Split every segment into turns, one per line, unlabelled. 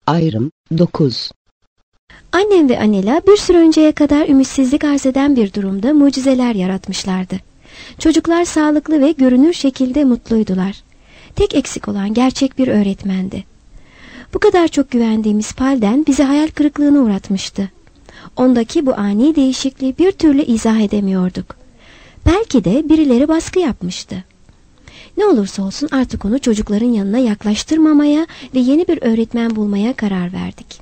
Ayrım 9.
Annem ve Anela bir süre önceye kadar ümitsizlik arz eden bir durumda mucizeler yaratmışlardı. Çocuklar sağlıklı ve görünür şekilde mutluydular. Tek eksik olan gerçek bir öğretmendi. Bu kadar çok güvendiğimiz Palden bizi hayal kırıklığına uğratmıştı. Ondaki bu ani değişikliği bir türlü izah edemiyorduk. Belki de birileri baskı yapmıştı. Ne olursa olsun artık onu çocukların yanına yaklaştırmamaya ve yeni bir öğretmen bulmaya karar verdik.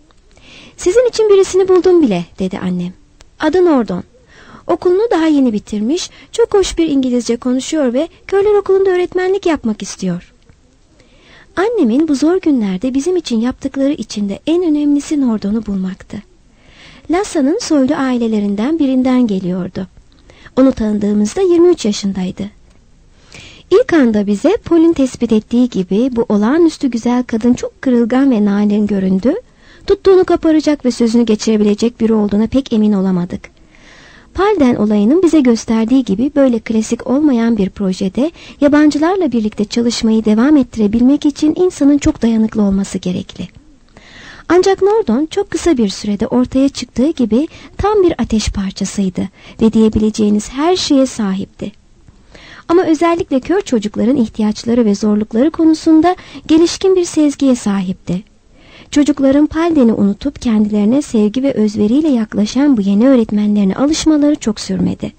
"Sizin için birisini buldum bile," dedi annem. "Adı Nordon. Okulunu daha yeni bitirmiş, çok hoş bir İngilizce konuşuyor ve Körler Okulu'nda öğretmenlik yapmak istiyor." Annemin bu zor günlerde bizim için yaptıkları içinde en önemlisi Nordon'u bulmaktı. Lassa'nın soylu ailelerinden birinden geliyordu. Onu tanıdığımızda 23 yaşındaydı. İlk anda bize Paul'ün tespit ettiği gibi bu olağanüstü güzel kadın çok kırılgan ve narin göründü. Tuttuğunu kaparacak ve sözünü geçirebilecek biri olduğuna pek emin olamadık. Palden olayının bize gösterdiği gibi böyle klasik olmayan bir projede yabancılarla birlikte çalışmayı devam ettirebilmek için insanın çok dayanıklı olması gerekli. Ancak Nordon çok kısa bir sürede ortaya çıktığı gibi tam bir ateş parçasıydı ve diyebileceğiniz her şeye sahipti. Ama özellikle kör çocukların ihtiyaçları ve zorlukları konusunda gelişkin bir sezgiye sahipti. Çocukların Palden'i unutup kendilerine sevgi ve özveriyle yaklaşan bu yeni öğretmenlerine alışmaları çok sürmedi.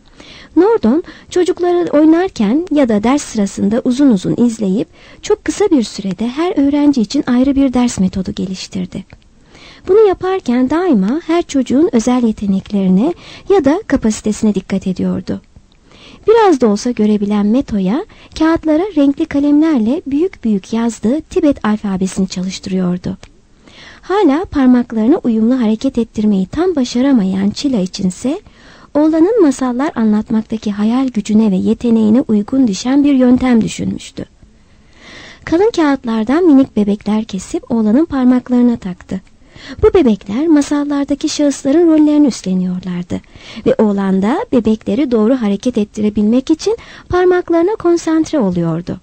Nordon çocukları oynarken ya da ders sırasında uzun uzun izleyip çok kısa bir sürede her öğrenci için ayrı bir ders metodu geliştirdi. Bunu yaparken daima her çocuğun özel yeteneklerine ya da kapasitesine dikkat ediyordu. Biraz da olsa görebilen Meto'ya kağıtlara renkli kalemlerle büyük büyük yazdığı Tibet alfabesini çalıştırıyordu. Hala parmaklarını uyumlu hareket ettirmeyi tam başaramayan Çila içinse oğlanın masallar anlatmaktaki hayal gücüne ve yeteneğine uygun düşen bir yöntem düşünmüştü. Kalın kağıtlardan minik bebekler kesip oğlanın parmaklarına taktı. Bu bebekler masallardaki şahısların rollerini üstleniyorlardı ve oğlan da bebekleri doğru hareket ettirebilmek için parmaklarına konsantre oluyordu.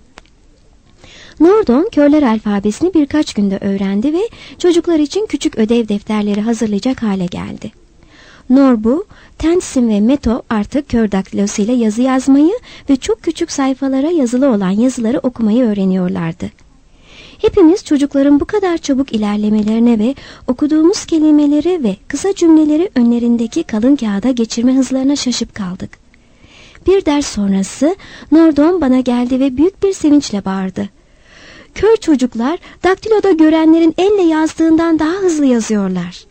Nordon körler alfabesini birkaç günde öğrendi ve çocuklar için küçük ödev defterleri hazırlayacak hale geldi. Norbu, Tenzin ve Meto artık kör daktilosuyla yazı yazmayı ve çok küçük sayfalara yazılı olan yazıları okumayı öğreniyorlardı. Hepimiz çocukların bu kadar çabuk ilerlemelerine ve okuduğumuz kelimeleri ve kısa cümleleri önlerindeki kalın kağıda geçirme hızlarına şaşıp kaldık. Bir ders sonrası Nordon bana geldi ve büyük bir sevinçle bağırdı. "Kör çocuklar daktiloda görenlerin elle yazdığından daha hızlı yazıyorlar."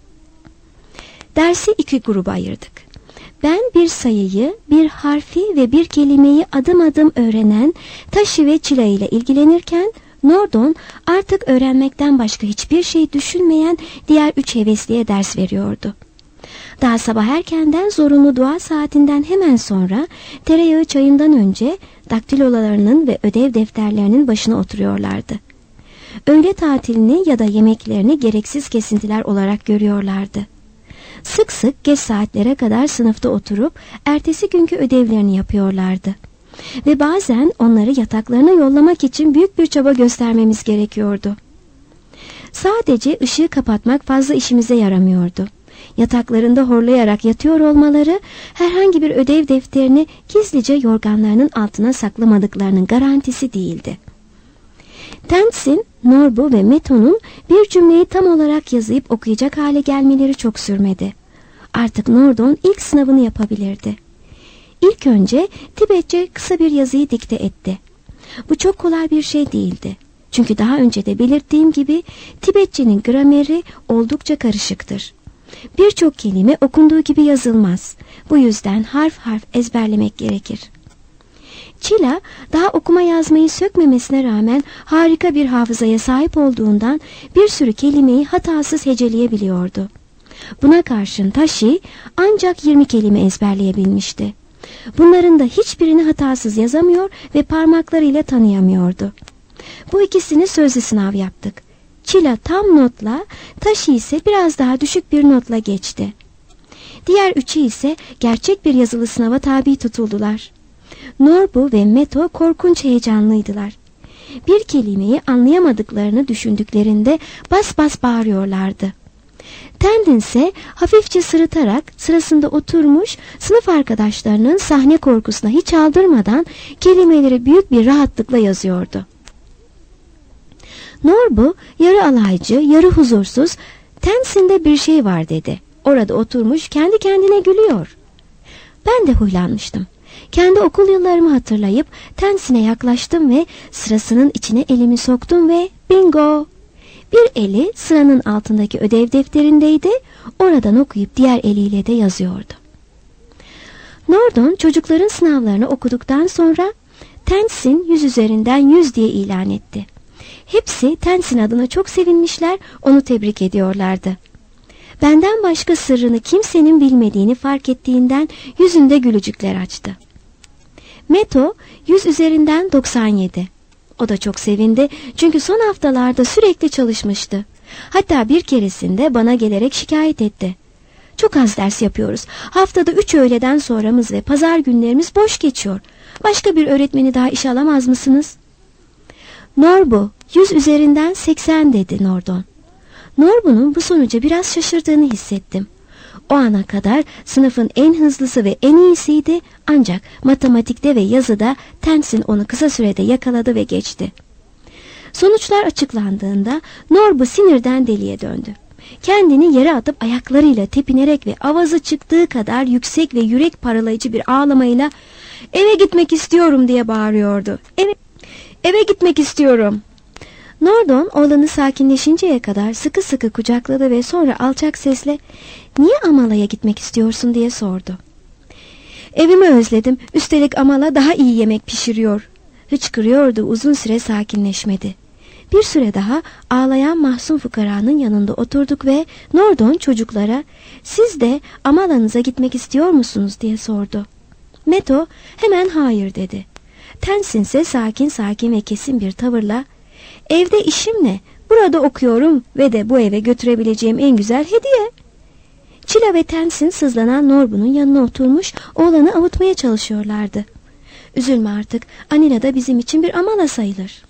Dersi 2 gruba ayırdık. Ben bir sayıyı, bir harfi ve bir kelimeyi adım adım öğrenen Tashi ve Çila ile ilgilenirken Nordon artık öğrenmekten başka hiçbir şey düşünmeyen diğer 3 hevesliye ders veriyordu. Daha sabah erkenden zorunlu dua saatinden hemen sonra tereyağı çayından önce daktilolarının ve ödev defterlerinin başına oturuyorlardı. Öğle tatilini ya da yemeklerini gereksiz kesintiler olarak görüyorlardı. Sık sık geç saatlere kadar sınıfta oturup ertesi günkü ödevlerini yapıyorlardı. Ve bazen onları yataklarına yollamak için büyük bir çaba göstermemiz gerekiyordu. Sadece ışığı kapatmak fazla işimize yaramıyordu. Yataklarında horlayarak yatıyor olmaları herhangi bir ödev defterini gizlice yorganlarının altına saklamadıklarının garantisi değildi. Tenzin, Norbu ve Meto'nun bir cümleyi tam olarak yazıp okuyacak hale gelmeleri çok sürmedi. Artık Nordon ilk sınavını yapabilirdi. İlk önce Tibetçe kısa bir yazıyı dikte etti. Bu çok kolay bir şey değildi. Çünkü daha önce de belirttiğim gibi Tibetçenin grameri oldukça karışıktır. Birçok kelime okunduğu gibi yazılmaz. Bu yüzden harf harf ezberlemek gerekir. Çila daha okuma yazmayı sökmemesine rağmen harika bir hafızaya sahip olduğundan bir sürü kelimeyi hatasız heceleyebiliyordu. Buna karşın Tashi ancak 20 kelime ezberleyebilmişti. Bunların da hiçbirini hatasız yazamıyor ve parmaklarıyla tanıyamıyordu. Bu ikisini sözlü sınav yaptık. Çila tam notla, Tashi ise biraz daha düşük bir notla geçti. Diğer 3'ü ise gerçek bir yazılı sınava tabi tutuldular. Norbu ve Meto korkunç heyecanlıydılar. Bir kelimeyi anlayamadıklarını düşündüklerinde bas bas bağırıyorlardı. Tandin ise hafifçe sırıtarak sırasında oturmuş, sınıf arkadaşlarının sahne korkusuna hiç aldırmadan kelimeleri büyük bir rahatlıkla yazıyordu. Norbu yarı alaycı, yarı huzursuz, "Tensinde bir şey var," dedi. Orada oturmuş kendi kendine gülüyor. Ben de huylanmıştım. Kendi okul yıllarımı hatırlayıp Tensine yaklaştım ve sırasının içine elimi soktum ve bingo! Bir eli sıranın altındaki ödev defterindeydi, oradan okuyup diğer eliyle de yazıyordu. Nordon çocukların sınavlarını okuduktan sonra Tensin 100 üzerinden 100 diye ilan etti. Hepsi Tensin adına çok sevinmişler, onu tebrik ediyorlardı. Benden başka sırrını kimsenin bilmediğini fark ettiğinden yüzünde gülücükler açtı. Meto 100 üzerinden 97. O da çok sevindi çünkü son haftalarda sürekli çalışmıştı. Hatta bir keresinde bana gelerek şikayet etti. "Çok az ders yapıyoruz. Haftada 3 öğleden sonramız ve pazar günlerimiz boş geçiyor. Başka bir öğretmeni daha işe alamaz mısınız?" "Norbu 100 üzerinden 80 dedi Nordon. Norbu'nun bu sonuca biraz şaşırdığını hissettim. O ana kadar sınıfın en hızlısı ve en iyisiydi, ancak matematikte ve yazıda Tensin onu kısa sürede yakaladı ve geçti. Sonuçlar açıklandığında Norbu sinirden deliye döndü. Kendini yere atıp ayaklarıyla tepinerek ve avazı çıktığı kadar yüksek ve yürek paralayıcı bir ağlamayla "Eve gitmek istiyorum," diye bağırıyordu. Eve gitmek istiyorum." Nordon oğlanı sakinleşinceye kadar sıkı sıkı kucakladı ve sonra alçak sesle "Niye Amala'ya gitmek istiyorsun?" diye sordu. "Evimi özledim. Üstelik Amala daha iyi yemek pişiriyor." Hıçkırıyordu, uzun süre sakinleşmedi. Bir süre daha ağlayan mahzun fukaranın yanında oturduk ve Nordon çocuklara "Siz de Amala'nıza gitmek istiyor musunuz?" diye sordu. Meto hemen hayır dedi. Tensin ise sakin ve kesin bir tavırla "Evde işim ne? Burada okuyorum ve de bu eve götürebileceğim en güzel hediye." Çila ve Tensin sızlanan Norbu'nun yanına oturmuş oğlanı avutmaya çalışıyorlardı. "Üzülme artık, Anila da bizim için bir Amala sayılır."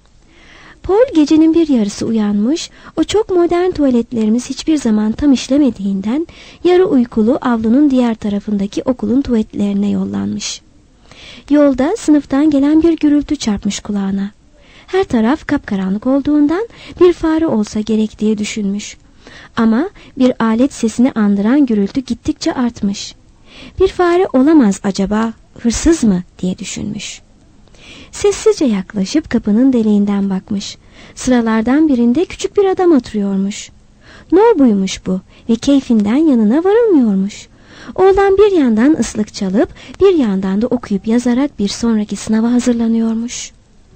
Paul gecenin bir yarısı uyanmış, o çok modern tuvaletlerimiz hiçbir zaman tam işlemediğinden yarı uykulu avlunun diğer tarafındaki okulun tuvaletlerine yollanmış. Yolda sınıftan gelen bir gürültü çarpmış kulağına. Her taraf kapkaranlık olduğundan bir fare olsa gerek diye düşünmüş. Ama bir alet sesini andıran gürültü gittikçe artmış. "Bir fare olamaz acaba, hırsız mı?" diye düşünmüş. Sessizce yaklaşıp kapının deliğinden bakmış. Sıralardan birinde küçük bir adam oturuyormuş. Norbu'ymuş bu ve keyfinden yanına varılmıyormuş. Oğlan bir yandan ıslık çalıp bir yandan da okuyup yazarak bir sonraki sınava hazırlanıyormuş.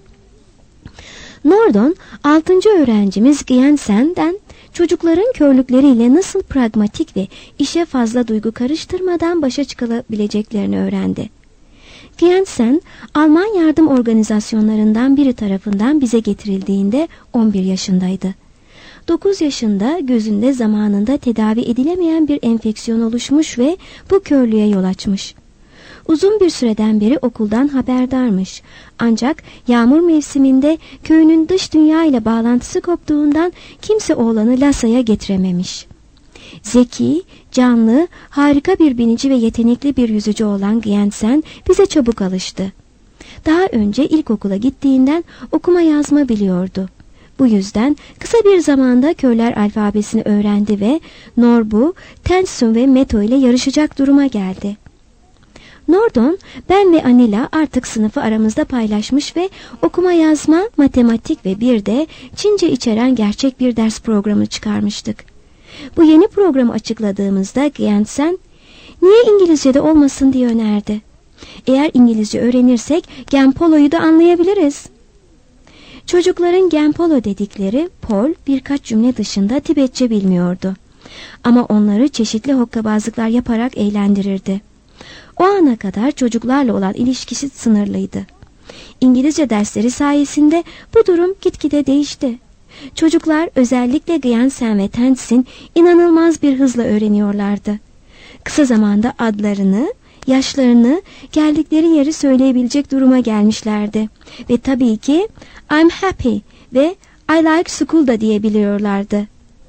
Nordon 6. öğrencimiz Gyensen'den çocukların körlükleriyle nasıl pragmatik ve işe fazla duygu karıştırmadan başa çıkılabileceklerini öğrendi. Gyensen, Alman yardım organizasyonlarından biri tarafından bize getirildiğinde 11 yaşındaydı. 9 yaşında gözünde zamanında tedavi edilemeyen bir enfeksiyon oluşmuş ve bu körlüğe yol açmış. Uzun bir süreden beri okuldan haberdarmış. Ancak yağmur mevsiminde köyünün dış dünya ile bağlantısı koptuğundan kimse oğlanı Lasa'ya getirememiş. Zeki, canlı, harika bir binici ve yetenekli bir yüzücü olan Gyensen bize çabuk alıştı. Daha önce ilkokula gittiğinden okuma yazma biliyordu. Bu yüzden kısa bir zamanda körler alfabesini öğrendi ve Norbu, Tensun ve Meto ile yarışacak duruma geldi. Nordon, ben ve Anila artık sınıfı aramızda paylaşmış ve okuma yazma, matematik ve bir de Çince içeren gerçek bir ders programı çıkarmıştık. Bu yeni programı açıkladığımızda Gyensen, "Niye İngilizce'de olmasın?" diye önerdi. "Eğer İngilizce öğrenirsek Genpolo'yu da anlayabiliriz." Çocukların Genpolo dedikleri Paul birkaç cümle dışında Tibetçe bilmiyordu. Ama onları çeşitli hokkabazlıklar yaparak eğlendirirdi. O ana kadar çocuklarla olan ilişkisi sınırlıydı. İngilizce dersleri sayesinde bu durum gitgide değişti. Çocuklar, özellikle Gyensen ve Tensin, inanılmaz bir hızla öğreniyorlardı. Kısa zamanda adlarını, Yaşlarını, geldikleri yeri söyleyebilecek duruma gelmişlerdi. Ve tabii ki I'm happy ve I like school da diyebiliyorlardı.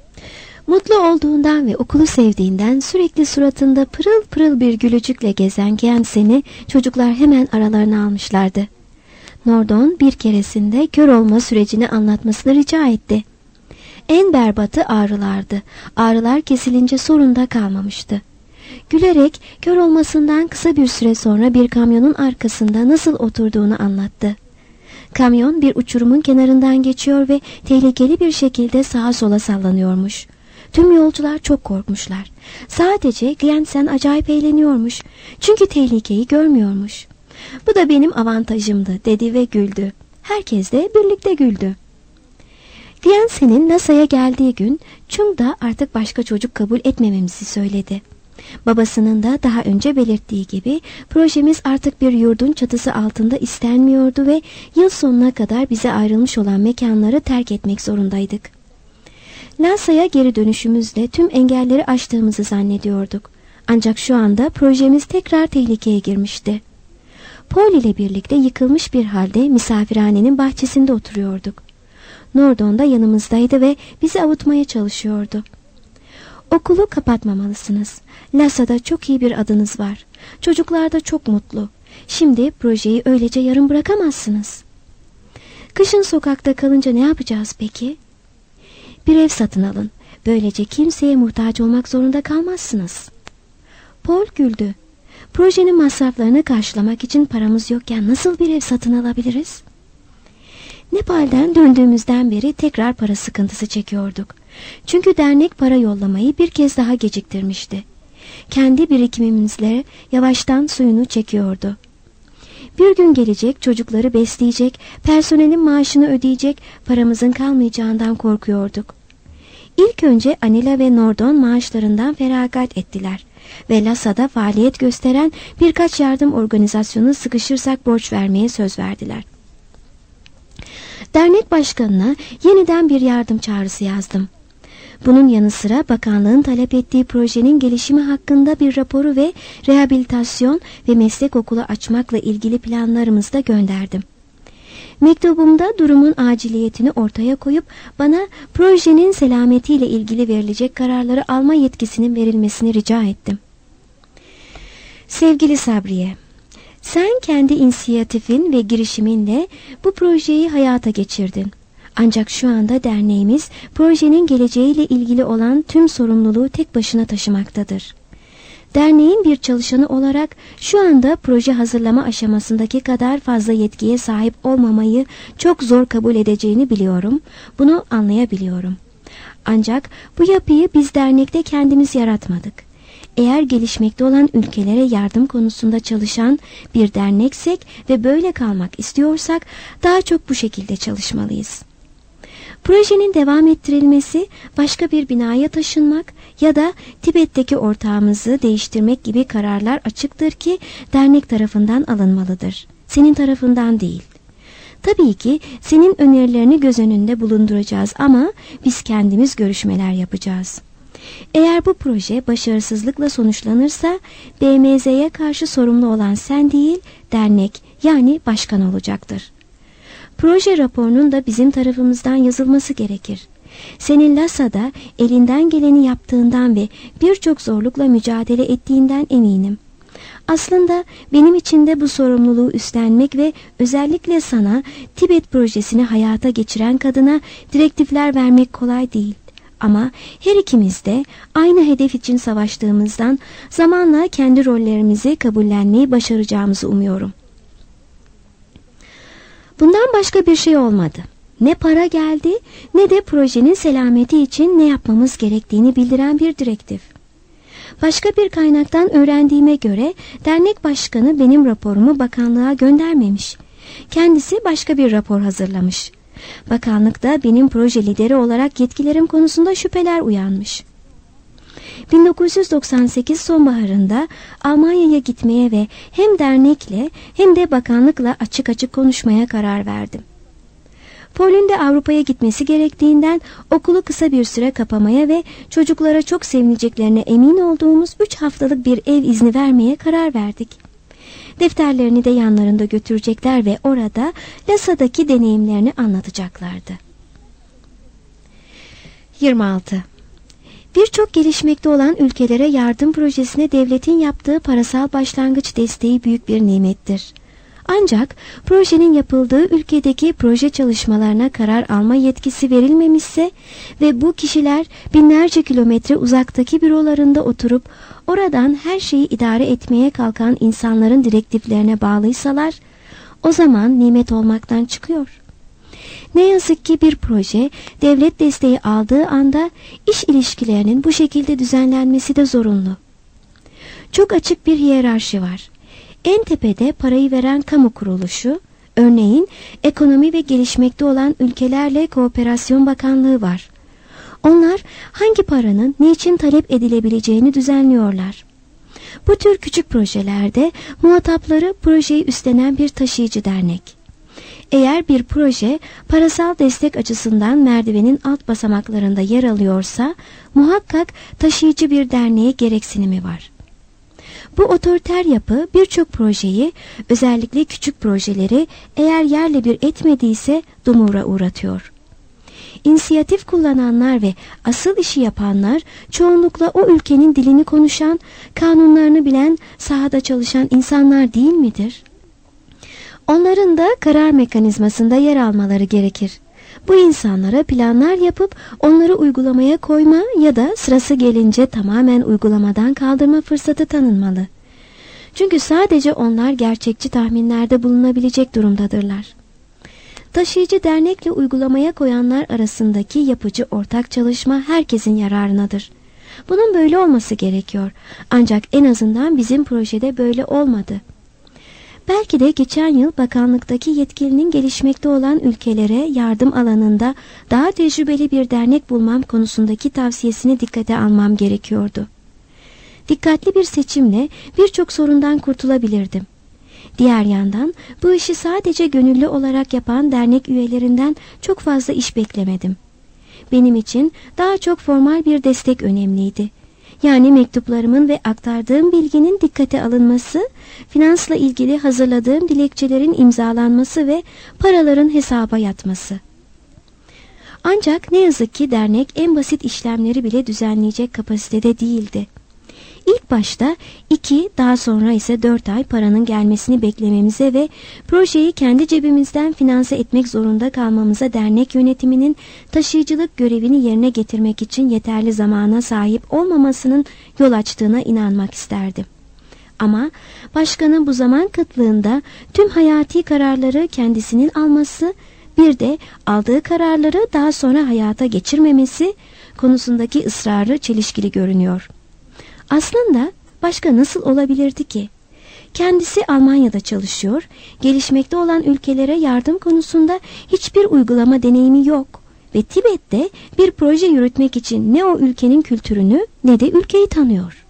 Mutlu olduğundan ve okulu sevdiğinden sürekli suratında pırıl pırıl bir gülücükle gezen Giansen'i çocuklar hemen aralarına almışlardı. Nordon bir keresinde kör olma sürecini anlatmasını rica etti. En berbatı ağrılardı. Ağrılar kesilince sorun da kalmamıştı. Gülerek kör olmasından kısa bir süre sonra bir kamyonun arkasında nasıl oturduğunu anlattı. Kamyon bir uçurumun kenarından geçiyor ve tehlikeli bir şekilde sağa sola sallanıyormuş. Tüm yolcular çok korkmuşlar. Sadece Giansen acayip eğleniyormuş. Çünkü tehlikeyi görmüyormuş. Bu da benim avantajımdı dedi ve güldü. Herkes de birlikte güldü. Giansen'in NASA'ya geldiği gün Chung da artık başka çocuk kabul etmememizi söyledi. Babasının da daha önce belirttiği gibi projemiz artık bir yurdun çatısı altında istenmiyordu ve yıl sonuna kadar bize ayrılmış olan mekanları terk etmek zorundaydık. NASA'ya geri dönüşümüzle tüm engelleri aştığımızı zannediyorduk. Ancak şu anda projemiz tekrar tehlikeye girmişti. Paul ile birlikte yıkılmış bir halde misafirhanenin bahçesinde oturuyorduk. Nordon da yanımızdaydı ve bizi avutmaya çalışıyordu. Okulu kapatmamalısınız. LASA'da çok iyi bir adınız var. Çocuklar da çok mutlu. Şimdi projeyi öylece yarım bırakamazsınız. Kışın sokakta kalınca ne yapacağız peki? Bir ev satın alın. Böylece kimseye muhtaç olmak zorunda kalmazsınız. Paul güldü. Projenin masraflarını karşılamak için paramız yokken nasıl bir ev satın alabiliriz? Nepal'den döndüğümüzden beri tekrar para sıkıntısı çekiyorduk. Çünkü dernek para yollamayı bir kez daha geciktirmişti. Kendi birikimimizle yavaştan suyunu çekiyordu. Bir gün gelecek, çocukları besleyecek, personelin maaşını ödeyecek, paramızın kalmayacağından korkuyorduk. İlk önce Anila ve Nordon maaşlarından feragat ettiler ve LASA'da faaliyet gösteren birkaç yardım organizasyonu sıkışırsak borç vermeye söz verdiler. Dernek başkanına yeniden bir yardım çağrısı yazdım. Bunun yanı sıra bakanlığın talep ettiği projenin gelişimi hakkında bir raporu ve rehabilitasyon ve meslek okulu açmakla ilgili planlarımızı da gönderdim. Mektubumda durumun aciliyetini ortaya koyup bana projenin selametiyle ilgili verilecek kararları alma yetkisinin verilmesini rica ettim. Sevgili Sabriye, sen kendi inisiyatifin ve girişiminle bu projeyi hayata geçirdin. Ancak şu anda derneğimiz projenin geleceğiyle ilgili olan tüm sorumluluğu tek başına taşımaktadır. Derneğin bir çalışanı olarak şu anda proje hazırlama aşamasındaki kadar fazla yetkiye sahip olmamayı çok zor kabul edeceğini biliyorum. Bunu anlayabiliyorum. Ancak bu yapıyı biz dernekte kendimiz yaratmadık. Eğer gelişmekte olan ülkelere yardım konusunda çalışan bir derneksek ve böyle kalmak istiyorsak daha çok bu şekilde çalışmalıyız. Projenin devam ettirilmesi, başka bir binaya taşınmak ya da Tibet'teki ortağımızı değiştirmek gibi kararlar açıktır ki dernek tarafından alınmalıdır. Senin tarafından değil. Tabii ki senin önerilerini göz önünde bulunduracağız ama biz kendimiz görüşmeler yapacağız. Eğer bu proje başarısızlıkla sonuçlanırsa BMZ'ye karşı sorumlu olan sen değil, dernek yani başkan olacaktır. Proje raporunun da bizim tarafımızdan yazılması gerekir. Senin LASA'da elinden geleni yaptığından ve birçok zorlukla mücadele ettiğinden eminim. Aslında benim için de bu sorumluluğu üstlenmek ve özellikle sana Tibet projesini hayata geçiren kadına direktifler vermek kolay değil. Ama her ikimiz de aynı hedef için savaştığımızdan zamanla kendi rollerimizi kabullenmeyi başaracağımızı umuyorum. Bundan başka bir şey olmadı. Ne para geldi ne de projenin selameti için ne yapmamız gerektiğini bildiren bir direktif. Başka bir kaynaktan öğrendiğime göre dernek başkanı benim raporumu bakanlığa göndermemiş. Kendisi başka bir rapor hazırlamış. Bakanlıkta benim proje lideri olarak yetkilerim konusunda şüpheler uyanmış. 1998 sonbaharında Almanya'ya gitmeye ve hem dernekle hem de bakanlıkla açık açık konuşmaya karar verdim. Paul'ün de Avrupa'ya gitmesi gerektiğinden okulu kısa bir süre kapamaya ve çocuklara çok sevineceklerine emin olduğumuz 3 haftalık bir ev izni vermeye karar verdik. Defterlerini de yanlarında götürecekler ve orada Lasa'daki deneyimlerini anlatacaklardı. 26. Birçok gelişmekte olan ülkelere yardım projesine devletin yaptığı parasal başlangıç desteği büyük bir nimettir. Ancak projenin yapıldığı ülkedeki proje çalışmalarına karar alma yetkisi verilmemişse ve bu kişiler binlerce kilometre uzaktaki bürolarında oturup oradan her şeyi idare etmeye kalkan insanların direktiflerine bağlıysalar, o zaman nimet olmaktan çıkıyor. Ne yazık ki bir proje devlet desteği aldığı anda iş ilişkilerinin bu şekilde düzenlenmesi de zorunlu. Çok açık bir hiyerarşi var. En tepede parayı veren kamu kuruluşu, örneğin Ekonomi ve Gelişmekte olan Ülkelerle Kooperasyon Bakanlığı var. Onlar hangi paranın niçin talep edilebileceğini düzenliyorlar. Bu tür küçük projelerde muhatapları projeyi üstlenen bir taşıyıcı dernek. Eğer bir proje parasal destek açısından merdivenin alt basamaklarında yer alıyorsa muhakkak taşıyıcı bir derneğe gereksinimi var. Bu otoriter yapı birçok projeyi, özellikle küçük projeleri eğer yerle bir etmediyse dumura uğratıyor. İnisiyatif kullananlar ve asıl işi yapanlar çoğunlukla o ülkenin dilini konuşan, kanunlarını bilen, sahada çalışan insanlar değil midir? Onların da karar mekanizmasında yer almaları gerekir. Bu insanlara planlar yapıp onları uygulamaya koyma ya da sırası gelince tamamen uygulamadan kaldırma fırsatı tanınmalı. Çünkü sadece onlar gerçekçi tahminlerde bulunabilecek durumdadırlar. Taşıyıcı dernekle uygulamaya koyanlar arasındaki yapıcı ortak çalışma herkesin yararınadır. Bunun böyle olması gerekiyor. Ancak en azından bizim projede böyle olmadı. Belki de geçen yıl bakanlıktaki yetkilinin gelişmekte olan ülkelere yardım alanında daha tecrübeli bir dernek bulmam konusundaki tavsiyesini dikkate almam gerekiyordu. Dikkatli bir seçimle birçok sorundan kurtulabilirdim. Diğer yandan bu işi sadece gönüllü olarak yapan dernek üyelerinden çok fazla iş beklemedim. Benim için daha çok formal bir destek önemliydi. Yani mektuplarımın ve aktardığım bilginin dikkate alınması, finansla ilgili hazırladığım dilekçelerin imzalanması ve paraların hesaba yatması. Ancak ne yazık ki dernek en basit işlemleri bile düzenleyecek kapasitede değildi. İlk başta 2, daha sonra ise 4 ay paranın gelmesini beklememize ve projeyi kendi cebimizden finanse etmek zorunda kalmamıza dernek yönetiminin taşıyıcılık görevini yerine getirmek için yeterli zamana sahip olmamasının yol açtığına inanmak isterdim. Ama başkanın bu zaman kıtlığında tüm hayati kararları kendisinin alması, bir de aldığı kararları daha sonra hayata geçirmemesi konusundaki ısrarı çelişkili görünüyor. Aslında başka nasıl olabilirdi ki? Kendisi Almanya'da çalışıyor, gelişmekte olan ülkelere yardım konusunda hiçbir uygulama deneyimi yok ve Tibet'te bir proje yürütmek için ne o ülkenin kültürünü ne de ülkeyi tanıyor.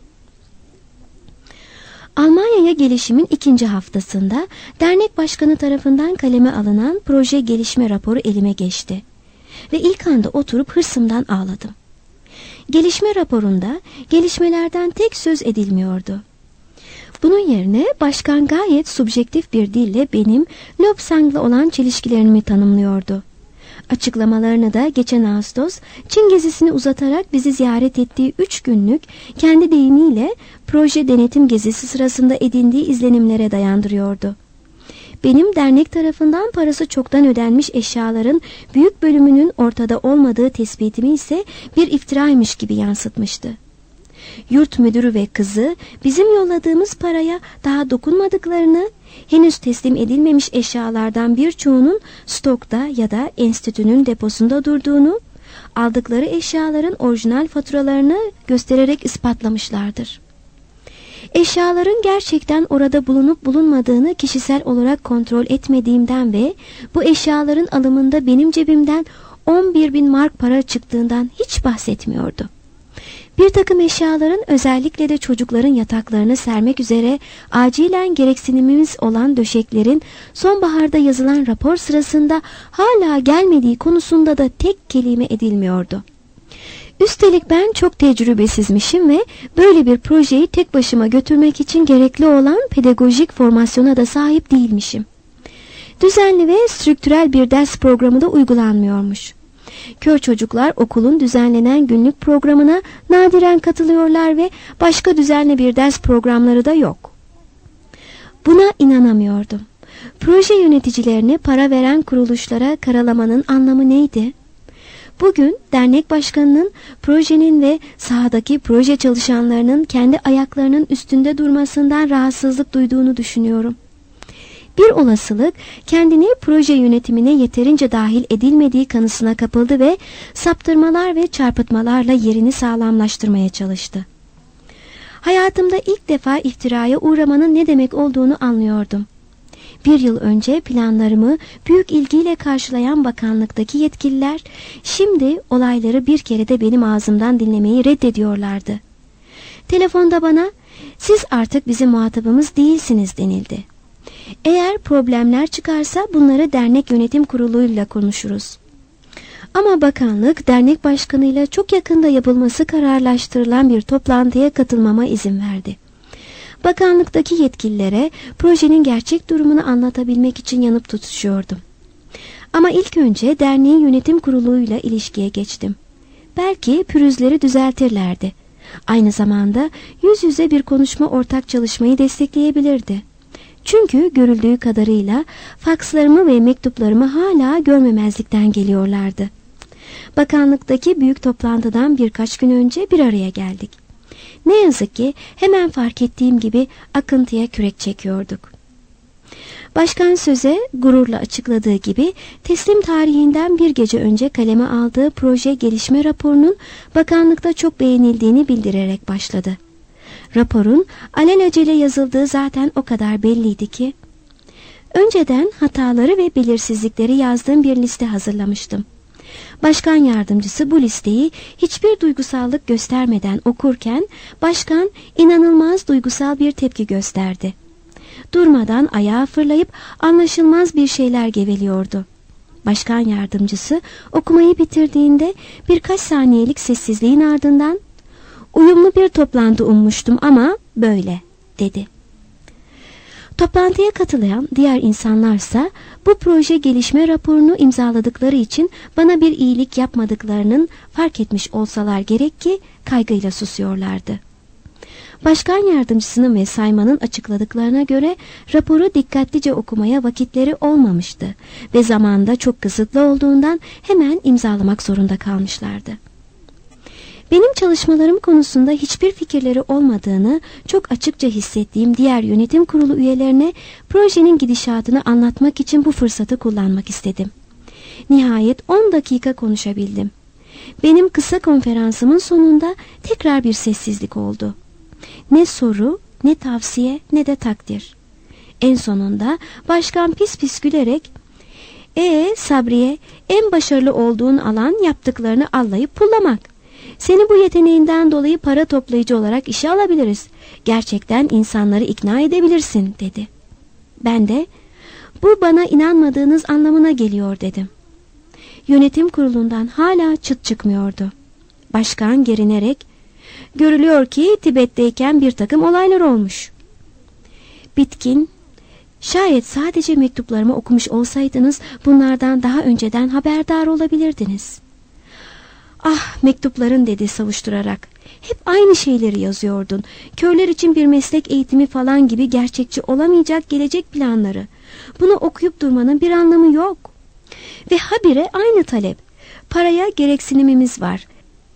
Almanya'ya gelişimin 2. haftasında dernek başkanı tarafından kaleme alınan proje gelişme raporu elime geçti ve ilk anda oturup hırsımdan ağladım. Gelişme raporunda gelişmelerden tek söz edilmiyordu. Bunun yerine başkan gayet subjektif bir dille benim Lobsang'la olan çelişkilerimi tanımlıyordu. Açıklamalarını da geçen Ağustos Çin gezisini uzatarak bizi ziyaret ettiği 3 günlük kendi deyimiyle proje denetim gezisi sırasında edindiği izlenimlere dayandırıyordu. Benim dernek tarafından parası çoktan ödenmiş eşyaların büyük bölümünün ortada olmadığı tespitimi ise bir iftiraymış gibi yansıtmıştı. Yurt müdürü ve kızı bizim yolladığımız paraya daha dokunmadıklarını, henüz teslim edilmemiş eşyalardan birçoğunun stokta ya da enstitünün deposunda durduğunu, aldıkları eşyaların orijinal faturalarını göstererek ispatlamışlardır. Eşyaların gerçekten orada bulunup bulunmadığını kişisel olarak kontrol etmediğimden ve bu eşyaların alımında benim cebimden 11.000 mark para çıktığından hiç bahsetmiyordu. Bir takım eşyaların, özellikle de çocukların yataklarını sermek üzere acilen gereksinimimiz olan döşeklerin sonbaharda yazılan rapor sırasında hala gelmediği konusunda da tek kelime edilmiyordu. Üstelik ben çok tecrübesizmişim ve böyle bir projeyi tek başıma götürmek için gerekli olan pedagojik formasyona da sahip değilmişim. Düzenli ve strüktürel bir ders programı da uygulanmıyormuş. Kör çocuklar okulun düzenlenen günlük programına nadiren katılıyorlar ve başka düzenli bir ders programları da yok. Buna inanamıyordum. Proje yöneticilerini para veren kuruluşlara karalamanın anlamı neydi? Bugün dernek başkanının projenin ve sahadaki proje çalışanlarının kendi ayaklarının üstünde durmasından rahatsızlık duyduğunu düşünüyorum. Bir olasılık kendini proje yönetimine yeterince dahil edilmediği kanısına kapıldı ve saptırmalar ve çarpıtmalarla yerini sağlamlaştırmaya çalıştı. Hayatımda ilk defa iftiraya uğramanın ne demek olduğunu anlıyordum. Bir yıl önce planlarımı büyük ilgiyle karşılayan bakanlıktaki yetkililer şimdi olayları bir kere de benim ağzımdan dinlemeyi reddediyorlardı. Telefonda bana "Siz artık bizim muhatabımız değilsiniz" denildi. Eğer problemler çıkarsa bunları dernek yönetim kuruluyla konuşuruz. Ama bakanlık dernek başkanıyla çok yakında yapılması kararlaştırılan bir toplantıya katılmama izin verdi. Bakanlıktaki yetkililere projenin gerçek durumunu anlatabilmek için yanıp tutuşuyordum. Ama ilk önce derneğin yönetim kuruluyla ilişkiye geçtim. Belki pürüzleri düzeltirlerdi. Aynı zamanda yüz yüze bir konuşma ortak çalışmayı destekleyebilirdi. Çünkü görüldüğü kadarıyla fakslarımı ve mektuplarımı hala görmemezlikten geliyorlardı. Bakanlıktaki büyük toplantıdan birkaç gün önce bir araya geldik. Ne yazık ki hemen fark ettiğim gibi akıntıya kürek çekiyorduk. Başkan söze gururla açıkladığı gibi teslim tarihinden bir gece önce kaleme aldığı proje gelişme raporunun bakanlıkta çok beğenildiğini bildirerek başladı. Raporun alelacele yazıldığı zaten o kadar belliydi ki. Önceden hataları ve belirsizlikleri yazdığım bir liste hazırlamıştım. Başkan yardımcısı bu listeyi hiçbir duygusallık göstermeden okurken başkan inanılmaz duygusal bir tepki gösterdi. Durmadan ayağa fırlayıp anlaşılmaz bir şeyler geveliyordu. Başkan yardımcısı okumayı bitirdiğinde birkaç saniyelik sessizliğin ardından "Uyumlu bir toplantı ummuştum ama böyle" dedi. Toplantıya katılan diğer insanlarsa bu proje gelişme raporunu imzaladıkları için bana bir iyilik yapmadıklarının fark etmiş olsalar gerek ki kaygıyla susuyorlardı. Başkan yardımcısının ve saymanın açıkladıklarına göre raporu dikkatlice okumaya vakitleri olmamıştı ve zamanda çok kısıtlı olduğundan hemen imzalamak zorunda kalmışlardı. Benim çalışmalarım konusunda hiçbir fikirleri olmadığını çok açıkça hissettiğim diğer yönetim kurulu üyelerine projenin gidişatını anlatmak için bu fırsatı kullanmak istedim. Nihayet 10 dakika konuşabildim. Benim kısa konferansımın sonunda tekrar bir sessizlik oldu. Ne soru, ne tavsiye, ne de takdir. En sonunda başkan pis pis gülerek Sabriye, en başarılı olduğun alan yaptıklarını allayıp pullamak. Seni bu yeteneğinden dolayı para toplayıcı olarak işe alabiliriz. Gerçekten insanları ikna edebilirsin" dedi. Ben de "Bu bana inanmadığınız anlamına geliyor" dedim. Yönetim kurulundan hala çıt çıkmıyordu. Başkan gerinerek "Görülüyor ki Tibet'teyken bir takım olaylar olmuş." Bitkin, "Şayet sadece mektuplarımı okumuş olsaydınız bunlardan daha önceden haberdar olabilirdiniz." "Ah, mektupların" dedi savuşturarak. "Hep aynı şeyleri yazıyordun. Körler için bir meslek eğitimi falan gibi gerçekçi olamayacak gelecek planları. Bunu okuyup durmanın bir anlamı yok. Ve habire aynı talep. Paraya gereksinimimiz var.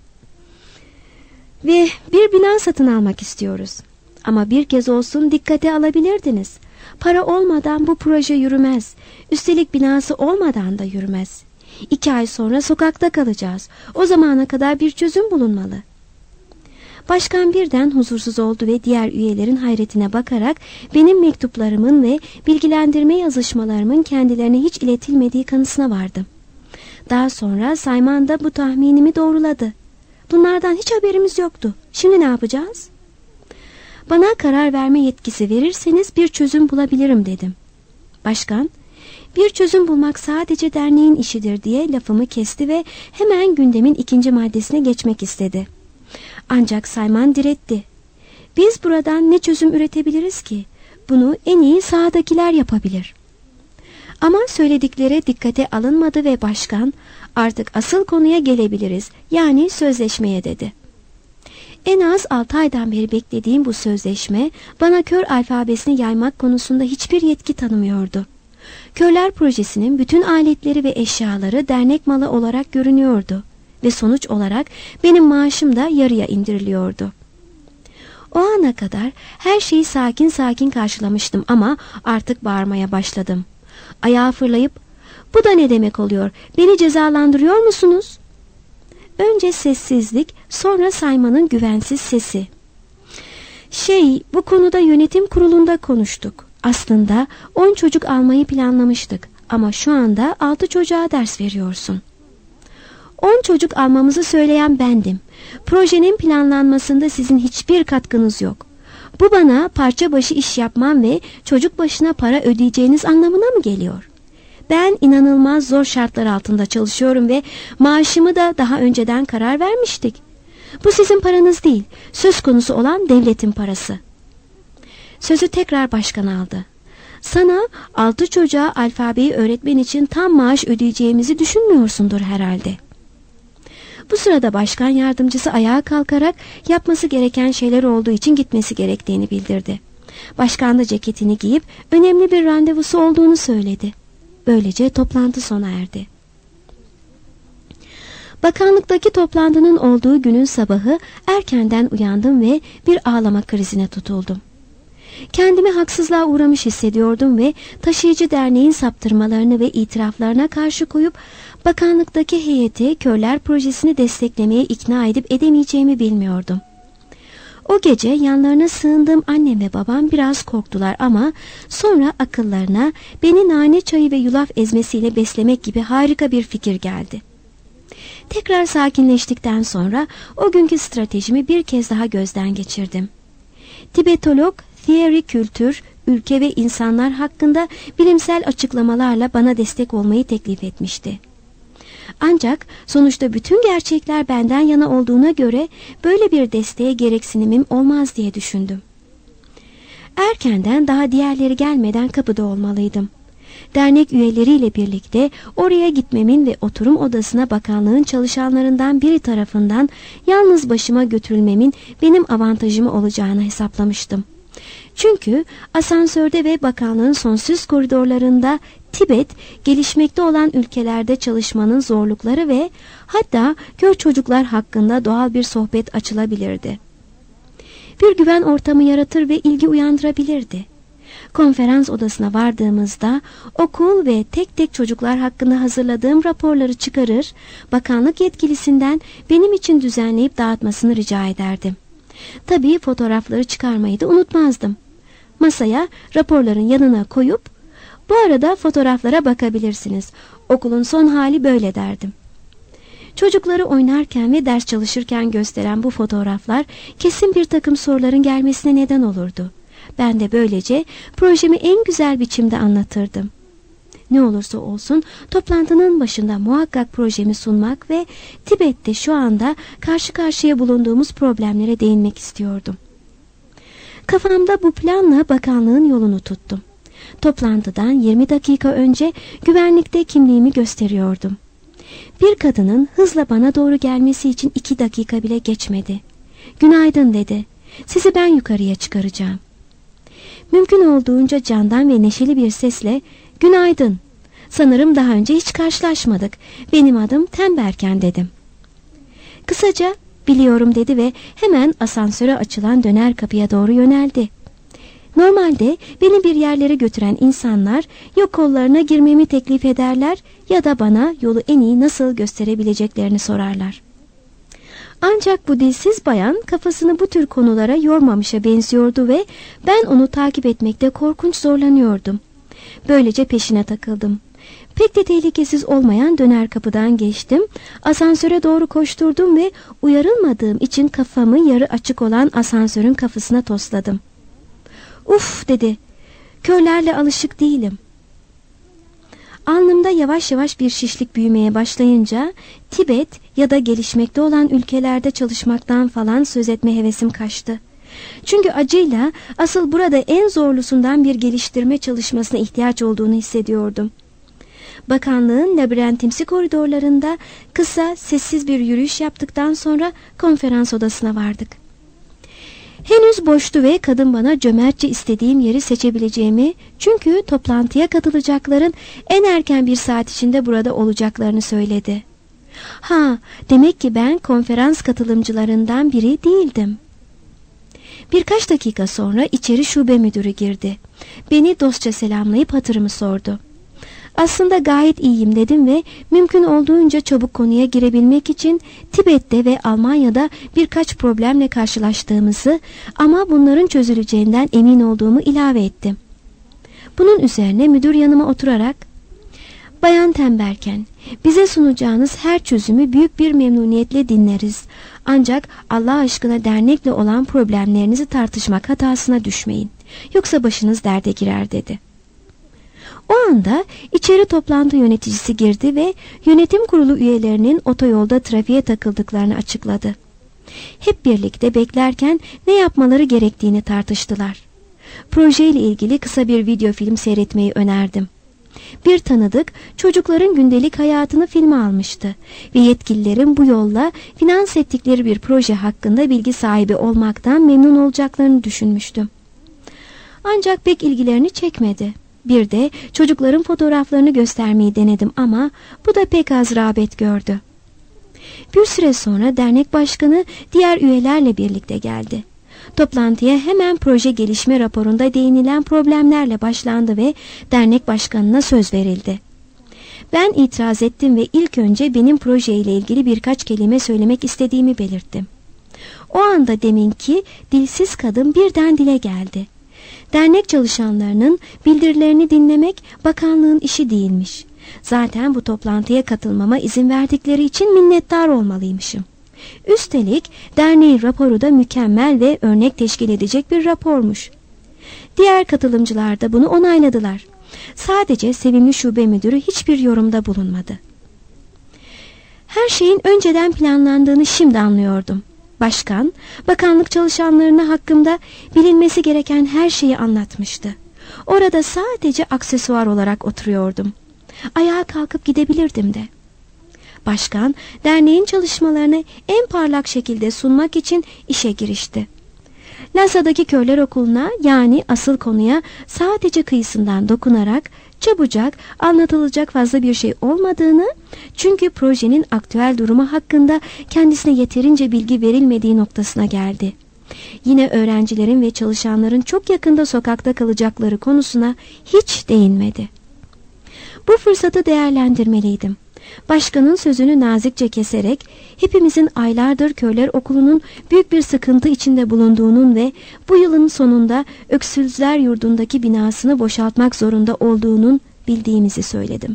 Ve bir bina satın almak istiyoruz. Ama bir kez olsun dikkate alabilirdiniz. Para olmadan bu proje yürümez. Üstelik binası olmadan da yürümez. 2 ay sonra sokakta kalacağız. O zamana kadar bir çözüm bulunmalı." Başkan birden huzursuz oldu ve diğer üyelerin hayretine bakarak benim mektuplarımın ve bilgilendirme yazışmalarımın kendilerine hiç iletilmediği kanısına vardı. Daha sonra sayman da bu tahminimi doğruladı. Bunlardan hiç haberimiz yoktu. Şimdi ne yapacağız? Bana karar verme yetkisi verirseniz bir çözüm bulabilirim dedim. Başkan, bir çözüm bulmak sadece derneğin işidir diye lafımı kesti ve hemen gündemin ikinci maddesine geçmek istedi. Ancak Sayman diretti. Biz buradan ne çözüm üretebiliriz ki? Bunu en iyi sahadakiler yapabilir. Ama söyledikleri dikkate alınmadı ve başkan, artık asıl konuya gelebiliriz, yani sözleşmeye dedi. En az 6 aydan beri beklediğim bu sözleşme bana kör alfabesini yaymak konusunda hiçbir yetki tanımıyordu. Körler projesinin bütün aletleri ve eşyaları dernek malı olarak görünüyordu ve sonuç olarak benim maaşım da yarıya indiriliyordu. O ana kadar her şeyi sakin sakin karşılamıştım ama artık bağırmaya başladım. Ayağa fırlayıp, "Bu da ne demek oluyor? Beni cezalandırıyor musunuz?" Önce sessizlik, sonra Sayman'ın güvensiz sesi. Bu konuda yönetim kurulunda konuştuk. Aslında 10 çocuk almayı planlamıştık ama şu anda 6 çocuğa ders veriyorsun. 10 çocuk almamızı söyleyen bendim. Projenin planlanmasında sizin hiçbir katkınız yok. Bu bana parça başı iş yapmam ve çocuk başına para ödeyeceğiniz anlamına mı geliyor? Ben inanılmaz zor şartlar altında çalışıyorum ve maaşımı da daha önceden karar vermiştik. Bu sizin paranız değil, söz konusu olan devletin parası. Sözü tekrar başkan aldı. Sana 6 çocuğa alfabeyi öğretmen için tam maaş ödeyeceğimizi düşünmüyorsundur herhalde. Bu sırada başkan yardımcısı ayağa kalkarak yapması gereken şeyler olduğu için gitmesi gerektiğini bildirdi. Başkan da ceketini giyip önemli bir randevusu olduğunu söyledi. Böylece toplantı sona erdi. Bakanlıktaki toplantının olduğu günün sabahı erkenden uyandım ve bir ağlama krizine tutuldum. Kendimi haksızlığa uğramış hissediyordum ve taşıyıcı derneğin saptırmalarını ve itiraflarına karşı koyup bakanlıktaki heyeti körler projesini desteklemeye ikna edip edemeyeceğimi bilmiyordum. O gece yanlarına sığındığım annem ve babam biraz korktular ama sonra akıllarına beni nane çayı ve yulaf ezmesiyle beslemek gibi harika bir fikir geldi. Tekrar sakinleştikten sonra o günkü stratejimi bir kez daha gözden geçirdim. Tibetolog Thierry Kültür, ülke ve insanlar hakkında bilimsel açıklamalarla bana destek olmayı teklif etmişti. Ancak sonuçta bütün gerçekler benden yana olduğuna göre böyle bir desteğe gereksinimim olmaz diye düşündüm. Erkenden daha diğerleri gelmeden kapıda olmalıydım. Dernek üyeleriyle birlikte oraya gitmemin ve oturum odasına bakanlığın çalışanlarından biri tarafından yalnız başıma götürülmemin benim avantajım olacağını hesaplamıştım. Çünkü asansörde ve bakanlığın sonsuz koridorlarında Tibet, gelişmekte olan ülkelerde çalışmanın zorlukları ve hatta kör çocuklar hakkında doğal bir sohbet açılabilirdi. Bir güven ortamı yaratır ve ilgi uyandırabilirdi. Konferans odasına vardığımızda okul ve tek tek çocuklar hakkında hazırladığım raporları çıkarır, bakanlık yetkilisinden benim için düzenleyip dağıtmasını rica ederdim. Tabii fotoğrafları çıkarmayı da unutmazdım. Masaya raporların yanına koyup, "Bu arada fotoğraflara bakabilirsiniz. Okulun son hali böyle" derdim. Çocukları oynarken ve ders çalışırken gösteren bu fotoğraflar kesin bir takım soruların gelmesine neden olurdu. Ben de böylece projemi en güzel biçimde anlatırdım. Ne olursa olsun toplantının başında muhakkak projemi sunmak ve Tibet'te şu anda karşı karşıya bulunduğumuz problemlere değinmek istiyordum. Kafamda bu planla bakanlığın yolunu tuttum. Toplantıdan 20 dakika önce güvenlikte kimliğimi gösteriyordum. Bir kadının hızla bana doğru gelmesi için 2 dakika bile geçmedi. "Günaydın" dedi. "Sizi ben yukarıya çıkaracağım." Mümkün olduğunca candan ve neşeli bir sesle "Günaydın. Sanırım daha önce hiç karşılaşmadık. Benim adım Temberken" dedim. Kısaca "Biliyorum" dedi ve hemen asansöre açılan döner kapıya doğru yöneldi. Normalde beni bir yerlere götüren insanlar ya kollarına girmemi teklif ederler ya da bana yolu en iyi nasıl gösterebileceklerini sorarlar. Ancak bu dilsiz bayan kafasını bu tür konulara yormamışa benziyordu ve ben onu takip etmekte korkunç zorlanıyordum. Böylece peşine takıldım. Pek de tehlikesiz olmayan döner kapıdan geçtim. Asansöre doğru koşturdum ve uyarılmadığım için kafamı yarı açık olan asansörün kapısına tosladım. "Uf!" dedi. "Körlerle alışık değilim." Alnımda yavaş yavaş bir şişlik büyümeye başlayınca Tibet ya da gelişmekte olan ülkelerde çalışmaktan falan söz etme hevesim kaçtı. Çünkü acıyla asıl burada en zorlusundan bir geliştirme çalışmasına ihtiyaç olduğunu hissediyordum. Bakanlığın labirentimsi koridorlarında kısa, sessiz bir yürüyüş yaptıktan sonra konferans odasına vardık. Henüz boştu ve kadın bana cömertçe istediğim yeri seçebileceğimi, çünkü toplantıya katılacakların en erken bir saat içinde burada olacaklarını söyledi. Demek ki ben konferans katılımcılarından biri değildim. Birkaç dakika sonra içeri şube müdürü girdi. Beni dostça selamlayıp hatırımı sordu. Aslında gayet iyiyim dedim ve mümkün olduğunca çabuk konuya girebilmek için Tibet'te ve Almanya'da birkaç problemle karşılaştığımızı ama bunların çözüleceğinden emin olduğumu ilave ettim. Bunun üzerine müdür yanıma oturarak "Bayan Temberken, bize sunacağınız her çözümü büyük bir memnuniyetle dinleriz. Ancak Allah aşkına dernekle olan problemlerinizi tartışmak hatasına düşmeyin. Yoksa başınız derde girer" dedi. O anda içeri toplantı yöneticisi girdi ve yönetim kurulu üyelerinin otoyolda trafiğe takıldıklarını açıkladı. Hep birlikte beklerken ne yapmaları gerektiğini tartıştılar. Projeyle ilgili kısa bir video film seyretmeyi önerdim. Bir tanıdık çocukların gündelik hayatını filme almıştı ve yetkililerin bu yolla finans ettikleri bir proje hakkında bilgi sahibi olmaktan memnun olacaklarını düşünmüştüm. Ancak pek ilgilerini çekmedi. Bir de çocukların fotoğraflarını göstermeyi denedim ama bu da pek az rağbet gördü. Bir süre sonra dernek başkanı diğer üyelerle birlikte geldi. Toplantıya hemen proje gelişme raporunda değinilen problemlerle başlandı ve dernek başkanına söz verildi. Ben itiraz ettim ve ilk önce benim projeyle ilgili birkaç kelime söylemek istediğimi belirttim. O anda deminki dilsiz kadın birden dile geldi. Dernek çalışanlarının bildirilerini dinlemek bakanlığın işi değilmiş. Zaten bu toplantıya katılmama izin verdikleri için minnettar olmalıymışım. Üstelik derneğin raporu da mükemmel ve örnek teşkil edecek bir rapormuş. Diğer katılımcılar da bunu onayladılar. Sadece sevimli şube müdürü hiçbir yorumda bulunmadı. Her şeyin önceden planlandığını şimdi anlıyordum. Başkan, bakanlık çalışanlarına hakkımda bilinmesi gereken her şeyi anlatmıştı. Orada sadece aksesuar olarak oturuyordum. Ayağa kalkıp gidebilirdim de. Başkan, derneğin çalışmalarını en parlak şekilde sunmak için işe girişti. Lasa'daki Körler Okulu'na, yani asıl konuya sadece kıyısından dokunarak çabucak anlatılacak fazla bir şey olmadığını, çünkü projenin aktüel durumu hakkında kendisine yeterince bilgi verilmediği noktasına geldi. Yine öğrencilerin ve çalışanların çok yakında sokakta kalacakları konusuna hiç değinmedi. Bu fırsatı değerlendirmeliydim. Başkanın sözünü nazikçe keserek hepimizin aylardır Körler Okulu'nun büyük bir sıkıntı içinde bulunduğunun ve bu yılın sonunda Öksüzler Yurdu'ndaki binasını boşaltmak zorunda olduğunun bildiğimizi söyledim.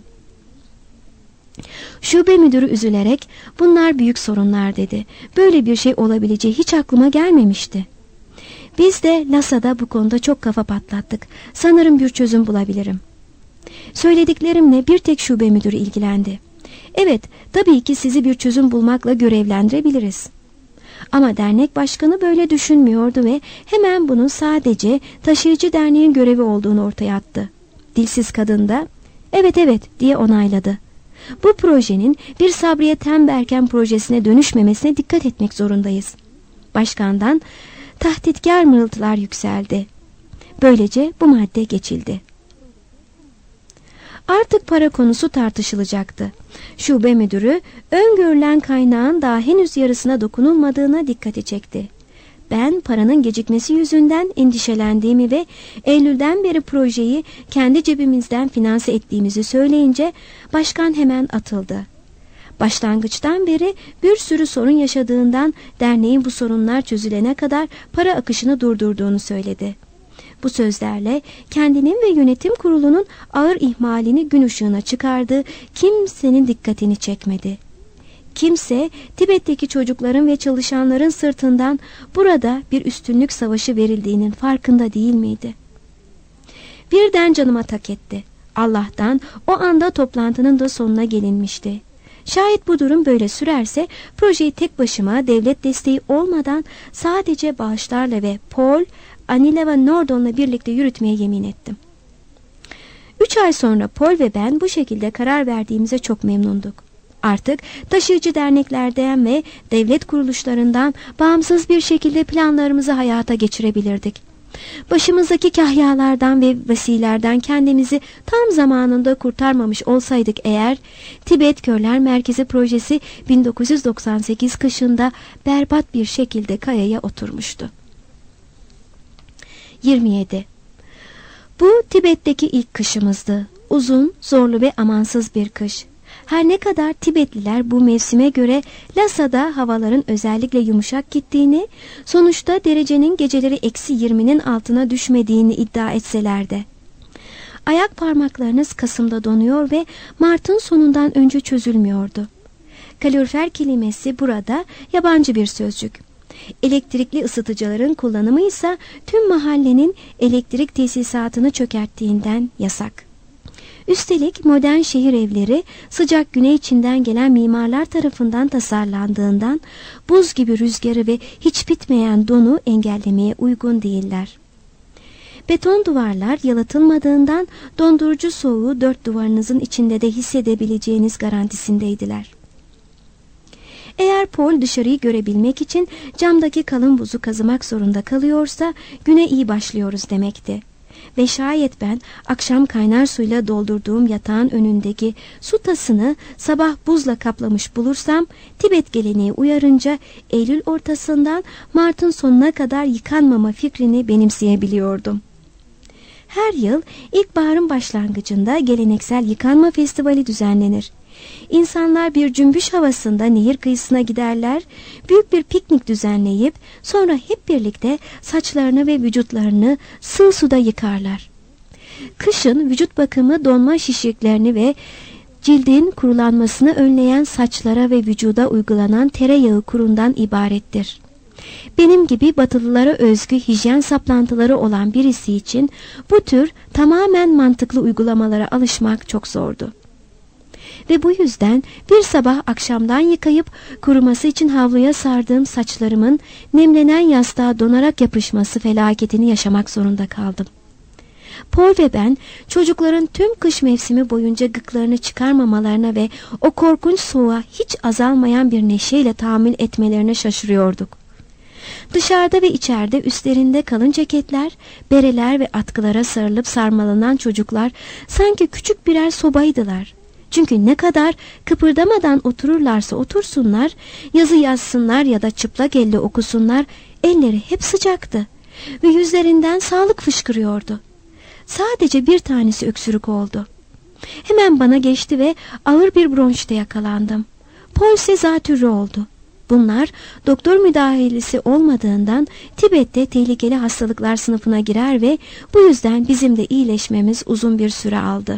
Şube müdürü üzülerek "Bunlar büyük sorunlar" dedi. "Böyle bir şey olabileceği hiç aklıma gelmemişti." Biz de Lasa'da bu konuda çok kafa patlattık. Sanırım bir çözüm bulabilirim. Söylediklerimle bir tek şube müdürü ilgilendi. "Evet, tabii ki sizi bir çözüm bulmakla görevlendirebiliriz." Ama dernek başkanı böyle düşünmüyordu ve hemen bunun sadece taşıyıcı derneğin görevi olduğunu ortaya attı. Dilsiz kadın da evet diye onayladı. Bu projenin bir Sabriye Temberken projesine dönüşmemesine dikkat etmek zorundayız. Başkandan tahditkar mırıltılar yükseldi. Böylece bu madde geçildi. Artık para konusu tartışılacaktı. Şube müdürü öngörülen kaynağın daha henüz yarısına dokunulmadığına dikkati çekti. Ben paranın gecikmesi yüzünden endişelendiğimi ve Eylül'den beri projeyi kendi cebimizden finanse ettiğimizi söyleyince başkan hemen atıldı. Başlangıçtan beri bir sürü sorun yaşadığından derneğin bu sorunlar çözülene kadar para akışını durdurduğunu söyledi. Bu sözlerle kendinin ve yönetim kurulunun ağır ihmalini gün ışığına çıkardı, kimsenin dikkatini çekmedi. Kimse Tibet'teki çocukların ve çalışanların sırtından burada bir üstünlük savaşı verildiğinin farkında değil miydi? Birden canıma tak etti. Allah'tan o anda toplantının da sonuna gelinmişti. Şayet bu durum böyle sürerse projeyi tek başıma devlet desteği olmadan sadece bağışlarla ve Paul, Anila ve Nordon'la birlikte yürütmeye yemin ettim. 3 ay sonra Paul ve ben bu şekilde karar verdiğimize çok memnunduk. Artık taşıyıcı derneklerden ve devlet kuruluşlarından bağımsız bir şekilde planlarımızı hayata geçirebilirdik. Başımızdaki kahyalardan ve vasilerden kendimizi tam zamanında kurtarmamış olsaydık eğer, Tibet Körler Merkezi projesi 1998 kışında berbat bir şekilde kayaya oturmuştu. 27. Bu Tibet'teki ilk kışımızdı. Uzun, zorlu ve amansız bir kış. Her ne kadar Tibetliler bu mevsime göre Lhasa'da havaların özellikle yumuşak gittiğini, sonuçta derecenin geceleri -20'nin altına düşmediğini iddia etseler de. Ayak parmaklarınız Kasım'da donuyor ve Mart'ın sonundan önce çözülmüyordu. Kalorifer kelimesi burada yabancı bir sözcük. Elektrikli ısıtıcıların kullanımı ise tüm mahallenin elektrik tesisatını çökerttiğinden yasak. Üstelik modern şehir evleri sıcak güney Çin'den gelen mimarlar tarafından tasarlandığından buz gibi rüzgarı ve hiç bitmeyen donu engellemeye uygun değiller. Beton duvarlar yalıtılmadığından dondurucu soğuğu 4 duvarınızın içinde de hissedebileceğiniz garantisindeydiler. Eğer Paul dışarıyı görebilmek için camdaki kalın buzu kazımak zorunda kalıyorsa güne iyi başlıyoruz demekti. Ve şayet ben akşam kaynar suyla doldurduğum yatağın önündeki su tasını sabah buzla kaplamış bulursam, Tibet geleneği uyarınca Eylül ortasından Mart'ın sonuna kadar yıkanmama fikrini benimseyebiliyordum. Her yıl ilkbaharın başlangıcında geleneksel yıkanma festivali düzenlenir. İnsanlar bir cümbüş havasında nehir kıyısına giderler, büyük bir piknik düzenleyip sonra hep birlikte saçlarını ve vücutlarını sığ suda yıkarlar. Kışın vücut bakımı donma şişliklerini ve cildin kurulanmasını önleyen saçlara ve vücuda uygulanan tereyağı kurundan ibarettir. Benim gibi Batılılara özgü hijyen saplantıları olan birisi için bu tür tamamen mantıklı uygulamalara alışmak çok zordu. Ve bu yüzden bir sabah akşamdan yıkayıp kuruması için havluya sardığım saçlarımın nemlenen yastığa donarak yapışması felaketini yaşamak zorunda kaldım. Paul ve ben çocukların tüm kış mevsimi boyunca gıklarını çıkarmamalarına ve o korkunç soğuğa hiç azalmayan bir neşeyle tahammül etmelerine şaşırıyorduk. Dışarıda ve içeride üstlerinde kalın ceketler, bereler ve atkılara sarılıp sarmalanan çocuklar sanki küçük birer sobaydılar. Çünkü ne kadar kıpırdamadan otururlarsa otursunlar, yazı yazsınlar ya da çıplak elle okusunlar, elleri hep sıcaktı ve yüzlerinden sağlık fışkırıyordu. Sadece bir tanesi öksürük oldu. Hemen bana geçti ve ağır bir bronşite yakalandım. Paul ise zatürre oldu. Bunlar doktor müdahalesi olmadığından Tibet'te tehlikeli hastalıklar sınıfına girer ve bu yüzden bizim de iyileşmemiz uzun bir süre aldı.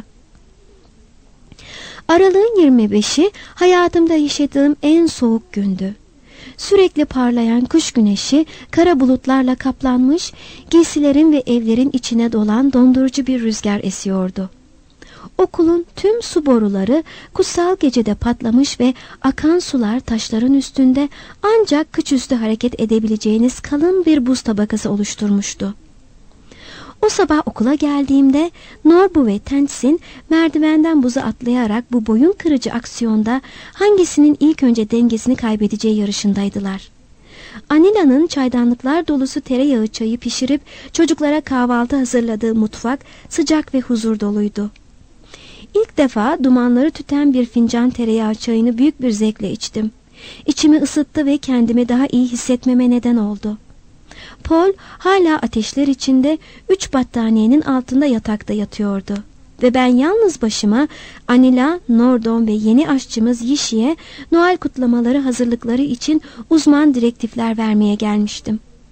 Aralığın 25'i hayatımda yaşadığım en soğuk gündü. Sürekli parlayan kış güneşi kara bulutlarla kaplanmış, giysilerin ve evlerin içine dolan dondurucu bir rüzgar esiyordu. Okulun tüm su boruları kutsal gecede patlamış ve akan sular taşların üstünde ancak kıçüstü hareket edebileceğiniz kalın bir buz tabakası oluşturmuştu. O sabah okula geldiğimde Norbu ve Tenzin merdivenden buza atlayarak bu boyun kırıcı aksiyonda hangisinin ilk önce dengesini kaybedeceği yarışındaydılar. Anila'nın çaydanlıklar dolusu tereyağı çayı pişirip çocuklara kahvaltı hazırladığı mutfak sıcak ve huzur doluydu. İlk defa dumanları tüten bir fincan tereyağı çayını büyük bir zevkle içtim. İçimi ısıttı ve kendimi daha iyi hissetmeme neden oldu. Paul hala ateşler içinde 3 battaniyenin altında yatakta yatıyordu. Ve ben yalnız başıma Anila, Nordon ve yeni aşçımız Yishi'ye Noel kutlamaları hazırlıkları için uzman direktifler vermeye gelmiştim.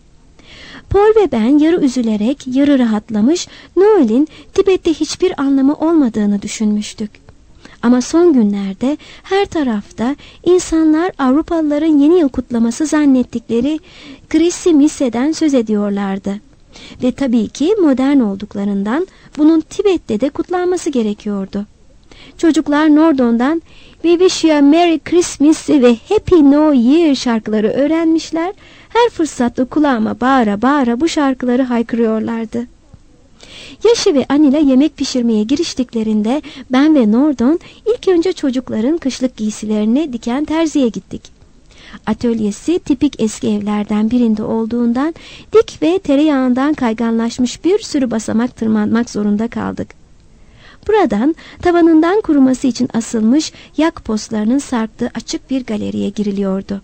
Paul ve ben yarı üzülerek, yarı rahatlamış, Noel'in Tibet'te hiçbir anlamı olmadığını düşünmüştük. Ama son günlerde her tarafta insanlar Avrupalıların yeni yıl kutlaması zannettikleri Christmas'den söz ediyorlardı. Ve tabii ki modern olduklarından bunun Tibet'te de kutlanması gerekiyordu. Çocuklar Nordon'dan "We wish you a Merry Christmas" ve Happy New Year şarkıları öğrenmişler. Her fırsatta kulağıma bağıra bağıra bu şarkıları haykırıyorlardı. Yaşı ve Anila yemek pişirmeye giriştiklerinde ben ve Nordon ilk önce çocukların kışlık giysilerini diken terziye gittik. Atölyesi tipik eski evlerden birinde olduğundan dik ve tereyağından kayganlaşmış bir sürü basamak tırmanmak zorunda kaldık. Buradan tavanından kuruması için asılmış yak postlarının sarktığı açık bir galeriye giriliyordu.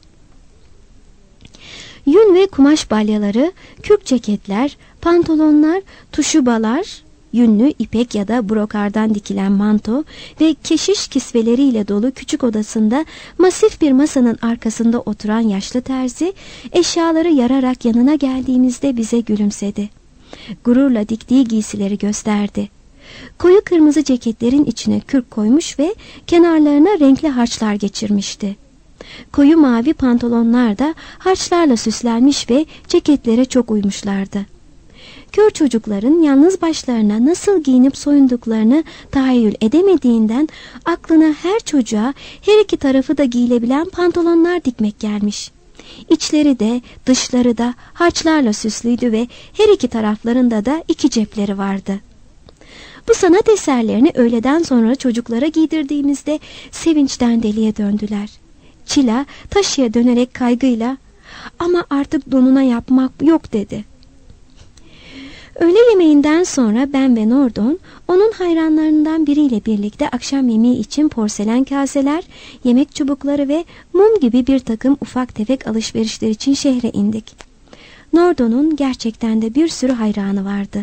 Yün ve kumaş balyaları, kürk ceketler, pantolonlar, tuşubalar, yünlü ipek ya da brokardan dikilen manto ve keşiş kisveleriyle dolu küçük odasında masif bir masanın arkasında oturan yaşlı terzi, eşyaları yararak yanına geldiğimizde bize gülümsedi. Gururla diktiği giysileri gösterdi. Koyu kırmızı ceketlerin içine kürk koymuş ve kenarlarına renkli harçlar geçirmişti. Koyu mavi pantolonlar da harçlarla süslenmiş ve ceketlere çok uymuşlardı. Kör çocukların yalnız başlarına nasıl giyinip soyunduklarını tahayyül edemediğinden aklına her çocuğa her iki tarafı da giyilebilen pantolonlar dikmek gelmiş. İçleri de dışları da harçlarla süslüydü ve her iki taraflarında da iki cepleri vardı. Bu sanat eserlerini öğleden sonra çocuklara giydirdiğimizde sevinçten deliye döndüler. Çila taşıya dönerek kaygıyla "Ama artık donuna yapmak yok" dedi. Öğle yemeğinden sonra ben ve Nordon onun hayranlarından biriyle birlikte akşam yemeği için porselen kaseler, yemek çubukları ve mum gibi bir takım ufak tefek alışverişler için şehre indik. Nordon'un gerçekten de bir sürü hayranı vardı.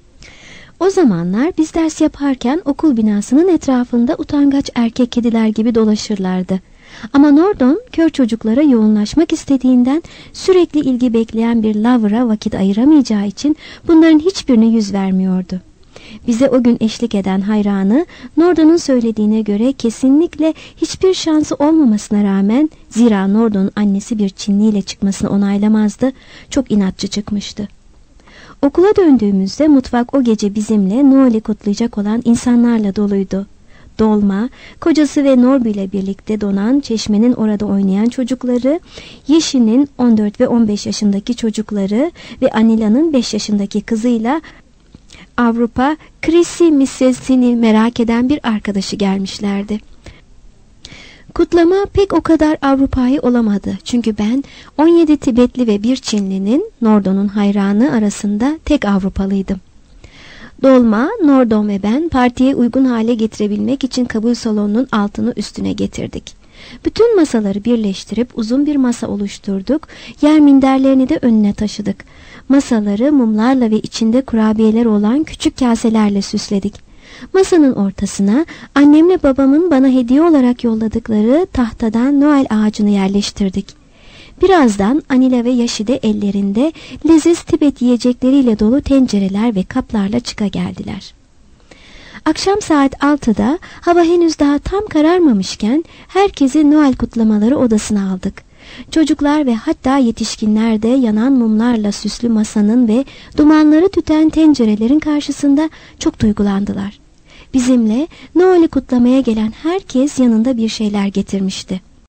O zamanlar biz ders yaparken okul binasının etrafında utangaç erkek kediler gibi dolaşırlardı. Ama Nordon kör çocuklara yoğunlaşmak istediğinden sürekli ilgi bekleyen bir lover'a vakit ayıramayacağı için bunların hiçbirine yüz vermiyordu. Bize o gün eşlik eden hayranı Nordon'un söylediğine göre kesinlikle hiçbir şansı olmamasına rağmen, zira Nordon'un annesi bir Çinliyle çıkmasını onaylamazdı, çok inatçı çıkmıştı. Okula döndüğümüzde mutfak o gece bizimle Noel'i kutlayacak olan insanlarla doluydu. Dolma, kocası ve Norby ile birlikte donan Çeşme'nin orada oynayan çocukları, Yeşil'in 14 ve 15 yaşındaki çocukları ve Anila'nın 5 yaşındaki kızıyla Avrupa Christmas'ini merak eden bir arkadaşı gelmişlerdi. Kutlama pek o kadar Avrupa'yı olamadı. Çünkü ben 17 Tibetli ve bir Çinlinin, Nordon'un hayranı arasında tek Avrupalıydım. Dolma, Nordon ve ben partiye uygun hale getirebilmek için kabul salonunun altını üstüne getirdik. Bütün masaları birleştirip uzun bir masa oluşturduk. Yer minderlerini de önüne taşıdık. Masaları mumlarla ve içinde kurabiyeler olan küçük kaselerle süsledik. Masanın ortasına annemle babamın bana hediye olarak yolladıkları tahtadan Noel ağacını yerleştirdik. Birazdan Anila ve Yaşı de ellerinde leziz Tibet yiyecekleriyle dolu tencereler ve kaplarla çıkageldiler. Akşam saat 6'da hava henüz daha tam kararmamışken herkesi Noel kutlamaları odasına aldık. Çocuklar ve hatta yetişkinler de yanan mumlarla süslü masanın ve dumanları tüten tencerelerin karşısında çok duygulandılar. Bizimle Noel'i kutlamaya gelen herkes yanında bir şeyler getirmişti.